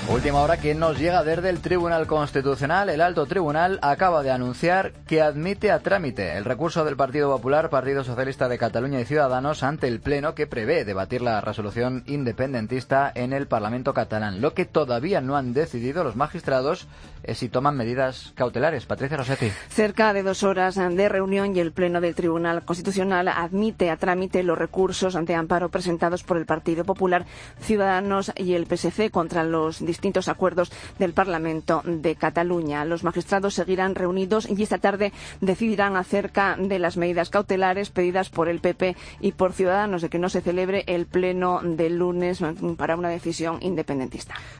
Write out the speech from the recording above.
Última hora que nos llega desde el Tribunal Constitucional. El Alto Tribunal acaba de anunciar que admite a trámite el recurso del Partido Popular, Partido Socialista de Cataluña y Ciudadanos ante el Pleno, que prevé debatir la resolución independentista en el Parlamento catalán. Lo que todavía no han decidido los magistrados es si toman medidas cautelares. Patricia Rossetti. Cerca de 2 horas de reunión y el Pleno del Tribunal Constitucional admite a trámite los recursos ante amparo presentados por el Partido Popular, Ciudadanos y el PSC contra los distintos acuerdos del Parlamento de Cataluña. Los magistrados seguirán reunidos y esta tarde decidirán acerca de las medidas cautelares pedidas por el PP y por Ciudadanos de que no se celebre el pleno del lunes para una decisión independentista.